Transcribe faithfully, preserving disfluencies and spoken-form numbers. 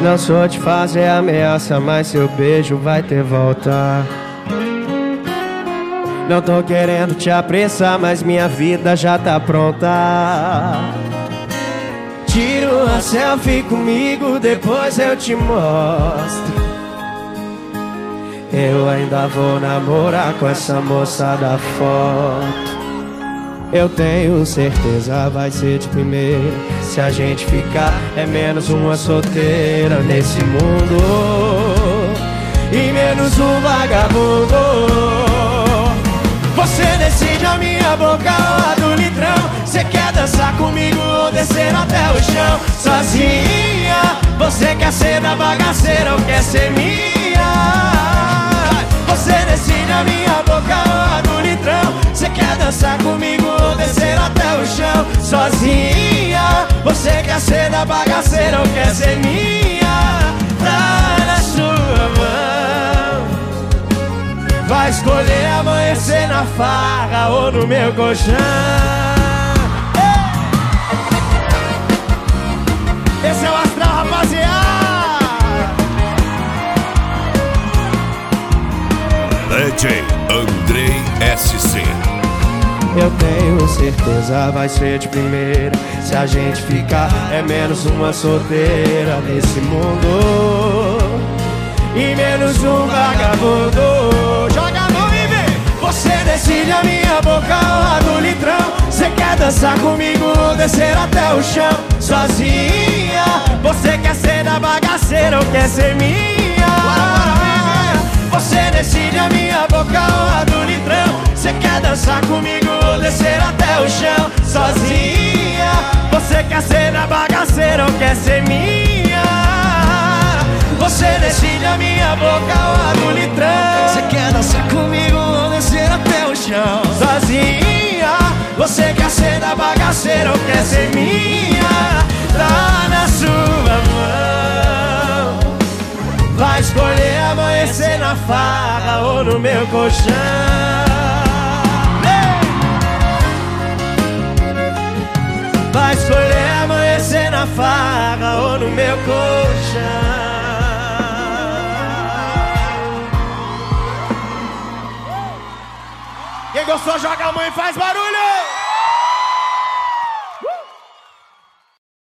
Não sou de fazer ameaça, mas seu beijo vai ter volta. Não tô querendo te apressar, mas minha vida já tá pronta. Tira uma selfie comigo, depois eu te mostro. Eu ainda vou namorar com essa moça da foto. Eu tenho certeza vai ser de primeira. Se a gente ficar é menos uma solteira nesse mundo e menos um vagabundo. Você decide a minha boca ou a do litrão. Você quer dançar comigo ou descer até o chão sozinha? Você quer ser da bagaceira ou quer ser minha? Você decide a minha boca ou a do litrão. Você quer dançar comigo ou descer até o chão sozinha? Você quer ser da bagaceira ou quer ser minha? Tá na sua mão. Vai escolher amanhecer na farra ou no meu colchão. Esse é o astral, rapaziada. D J Andrei S C. Eu tenho certeza vai ser de primeira. Se a gente ficar é menos uma solteira nesse mundo e menos um vagabundo. Joga a mão e vem. Você decide a minha boca ou a do litrão. Você quer dançar comigo ou descer até o chão sozinha? Você quer ser da bagaceira ou quer ser minha? Você decide a minha boca ou a do litrão. Você quer dançar comigo ou descer até o chão sozinha? Você quer ser da bagaceira ou quer ser minha? Você decide a minha boca ou a do litrão. Você quer dançar comigo ou descer até o chão sozinha? Você quer ser da bagaceira ou quer ser minha? Tá na sua mão. Vai escolher amanhecer na farra ou no meu colchão. Vai escolher amanhecer na farra ou no meu colchão. Quem gostou, joga a mão e faz barulho!